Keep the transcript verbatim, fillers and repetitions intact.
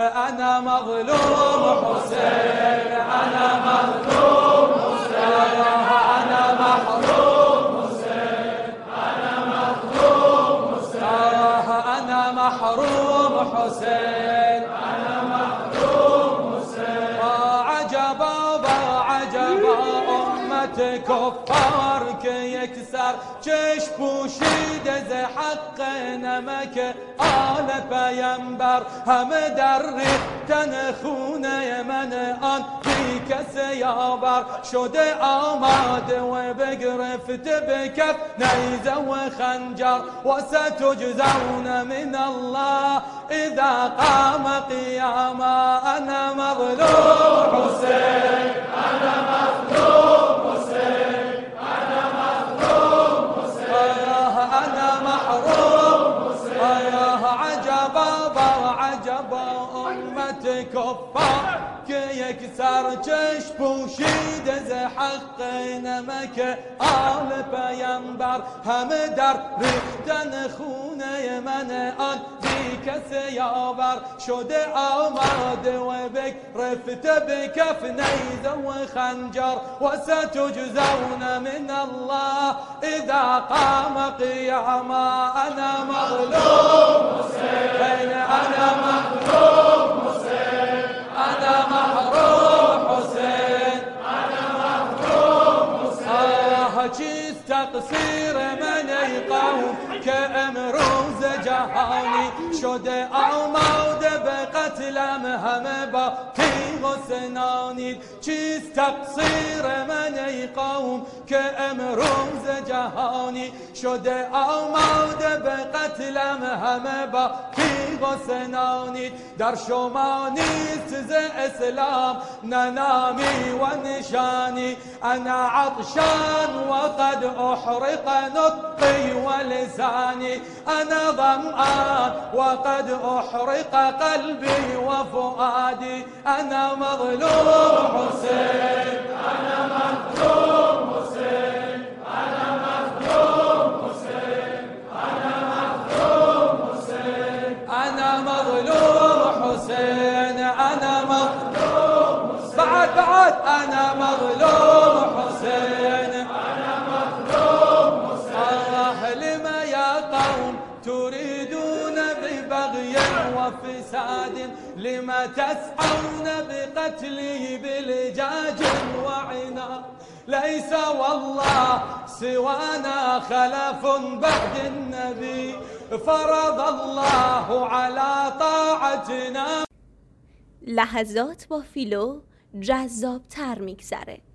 أنا مظلوم حسين أنا مظلوم حسين أنا محروم حسين أنا مظلوم حسين أنا محروم حسين أنا محروم حسين عجبا عجبا أمة كفار که یک سر چش پوشیده ز حق نمک آل پیمبر همه در ریختن خونه من آن بی کس یاور شده آماده و بگرفته به کف نیزه و خنجر و ستجزون من الله اذا قام قیاما انا مظلوم حسین انا مظلوم حسین انا مظلوم حسین انا محروم حسین عجبا عجبا امت کفار که یک سر چش پوشیده ز حق نمک آل پیمبر همه در ریختن خونه من آن بی کس یاور شده آماده و بگرفته به کف نیزه و خنجر و ستجزون من الله اذا قام قیاما انا مظلوم حسین انا مظلوم حسین انا محروم حسین انا محروم حسین چیست تقصیر من ای قوم که امروز جهانی شده آماده به قتلم همه با تیغ و سنانید چیست تقصیر من ای قوم که امروز جهانی شده آماده به قتلم همه با تیغ و سنانید در شما نیست ز اسلام نه نامی و نشانی انا عطشان وقد احرق نطقي ولساني انا ظمآن وقد احرق قلبي وفؤادي انا مظلوم حسين انا مظلوم حسين انا مظلوم حسين انا مظلوم حسين انا مظلوم حسين انا مظلوم بعد بعد انا مظلوم حسين انا مظلوم حسين لما يا قوم تريدون ببغي وفساد لما تسعون بقتله بلجاج وعناد ليس والله سوانا خلف بعد النبي فرض الله على طاعتنا. لحظات با فیلو جذاب تر میگذره.